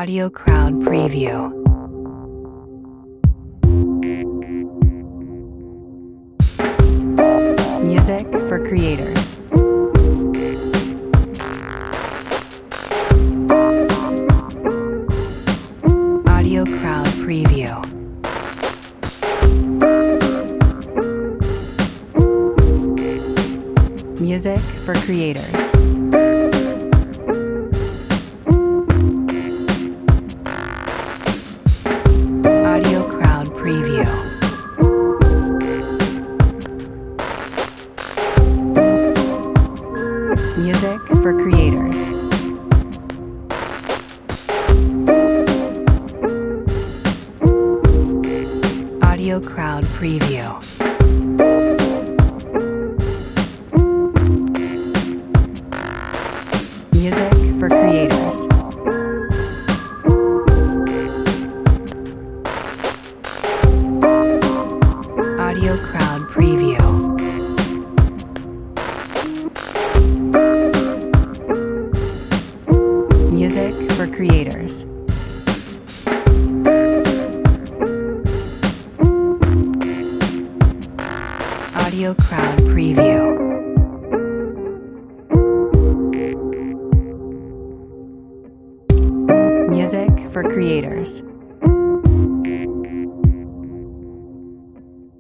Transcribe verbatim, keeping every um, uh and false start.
Audio Crowd Preview. Music for creators. Audio Crowd Preview. Music for creators. Audio Crowd Preview. Music for creators. Audio Crowd Preview. Music for creators. Audio Crowd Preview. Music for creators. Audio Crowd Preview. Music for creators.